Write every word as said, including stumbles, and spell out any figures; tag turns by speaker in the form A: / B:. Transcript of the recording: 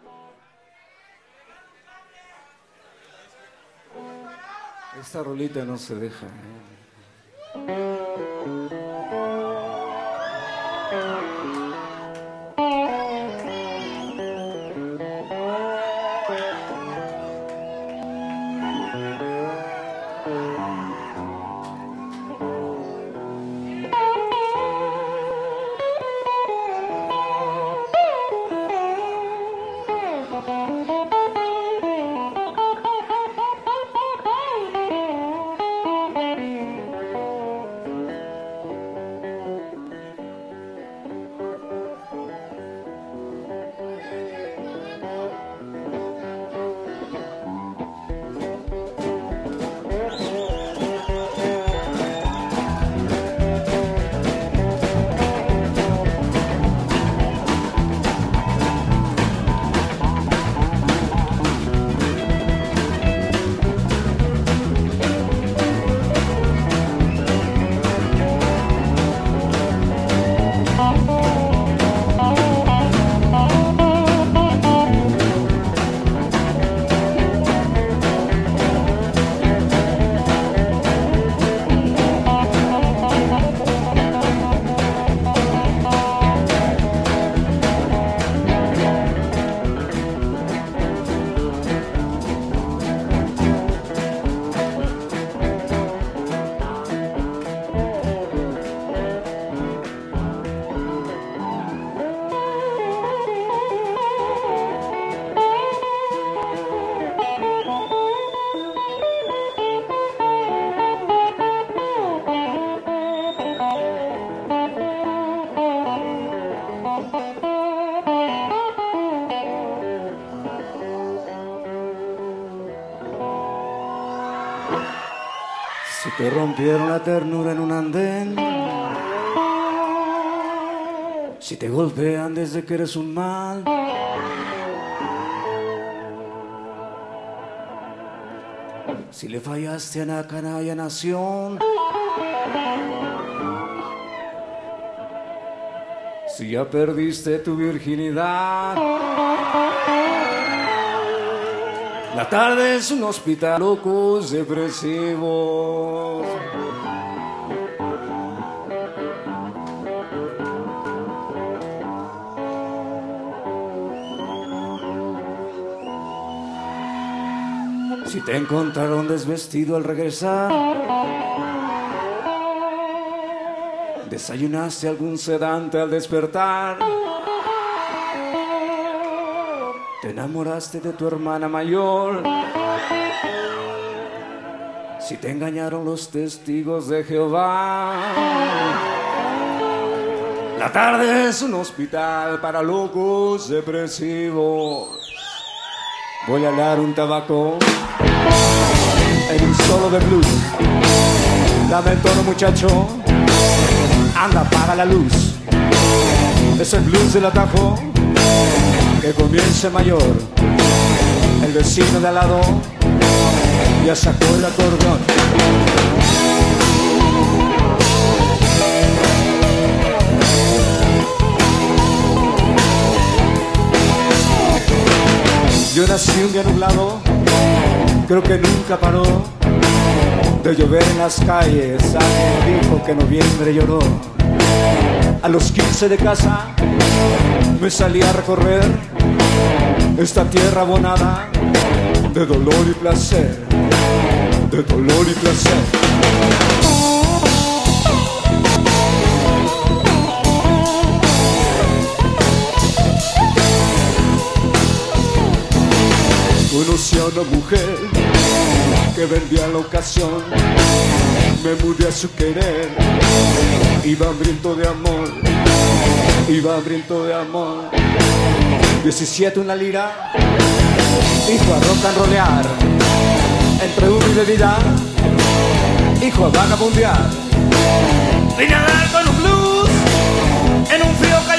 A: Esta rolita no se deja, ¿eh? Si te rompieron la ternura en un andén, si te golpean desde que eres un mal, si le fallaste a la canalla nación, si ya perdiste tu virginidad, la tarde es un hospital, locos depresivos. Si te encontraron desvestido al regresar, desayunaste algún sedante al despertar, te enamoraste de tu hermana mayor, si te engañaron los testigos de Jehová, la tarde es un hospital para locos depresivos. Voy a dar un tabaco en un solo de blues. Dame el tono, muchacho, anda, apaga la luz. Es el blues del atajo, que comience mayor. El vecino de al lado ya sacó el acordeón. Yo nací un día nublado, creo que nunca paró de llover en las calles. Alguien dijo que noviembre lloró. A los quince de casa me salí a recorrer esta tierra abonada de dolor y placer, de dolor y placer. Conocí a una mujer que vendía la ocasión, me mudé a su querer, iba hambriento de amor, iba hambriento de amor. diecisiete una lira, hijo a rock and rollear, entre humo y bebida, hijo a vagabundear. Vine a dar con un blues en un frío callejón.